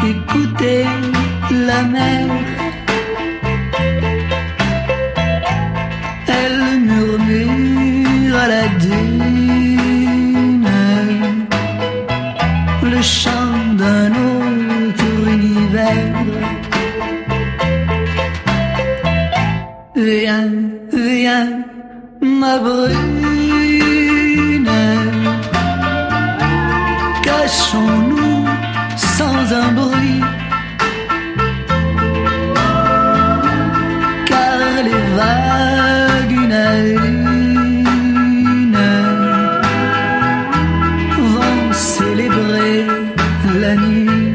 écouter la mer. Elle murmure à la dune le chant d'un autre univers. Viens, viens, ma brune, cachons-nous sans un bruit, car les vagues une à une vont célébrer la nuit.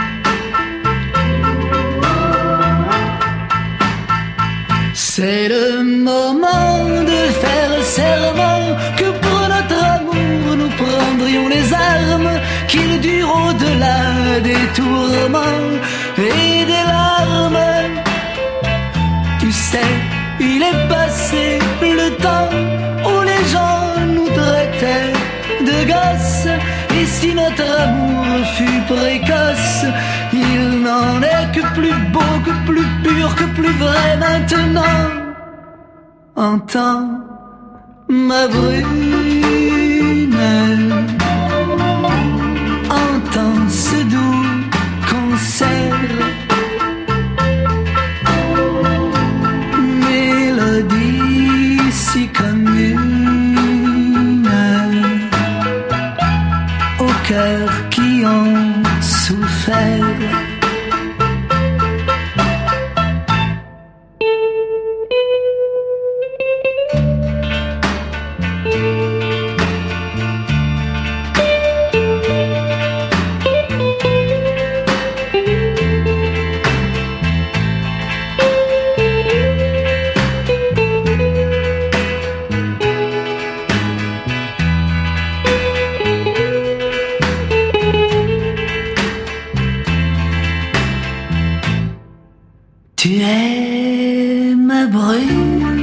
C'est le moment de faire serment que pour notre amour nous prendrions les armes, qu'il dure au-delà des tourments et des larmes. Tu sais, il est passé le temps où les gens nous traitaient de gosses, et si notre amour fut précoce, il n'en est que plus beau, que plus pur, que plus vrai maintenant. Entends ma brune, entends ce doux concert, mélodie si commune aux cœurs qui ont souffert. Tu es ma brune,